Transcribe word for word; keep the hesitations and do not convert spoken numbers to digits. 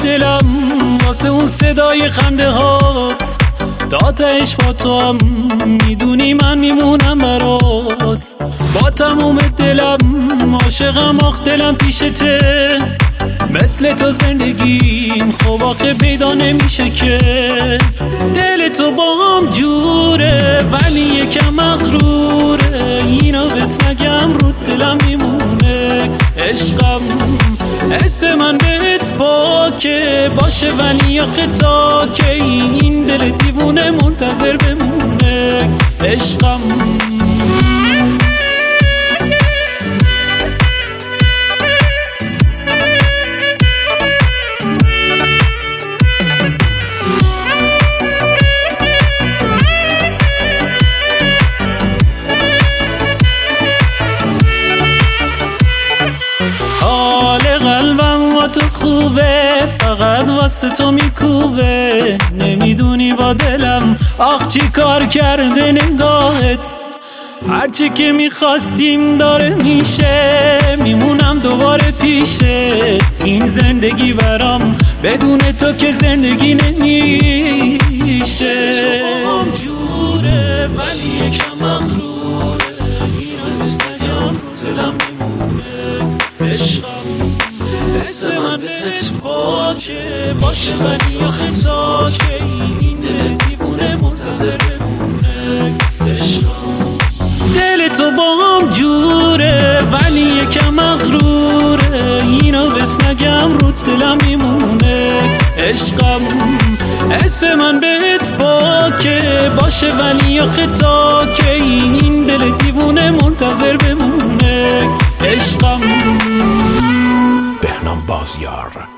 دلم واسه اون صدای خنده هات، تا تهش با تو هم میدونی من میمونم برات. با تموم دلم عاشقم، آخ دلم پیشته، مثل تو زندگیم خب آخه پیدا نمیشه که. دل تو با هم جوره ولی یکم مغروره، اینو بهت نگم رو دلم میمونه. عشقم حس من بهت باکه باشه ولی آخه تا که این دل دیوونه منتظر بمونه. عشقم تو خوبه، فقط واسه تو میکوبه، نمیدونی با دلم آخ چی کار کرده نگاهت. هرچی که میخواستیم داره میشه، میمونم دوباره پیشه. این زندگی برام بدون تو که زندگی نمیشه. صبحم جوره ولی یکم مغروره، این استگم دلم میمونه. عشقم حس من بهت باکه باشه ولی آخه تا که این دل دیوونه منتظر بمونه. عشقم دل تو با هم جوره ولی یکم مغروره، اینو بهت نگم رو دلم میمونه. عشقم حس من بهت باکه باشه ولی آخه تا که این دل دیوونه منتظر بمونه. عشقم بهنام بازیار.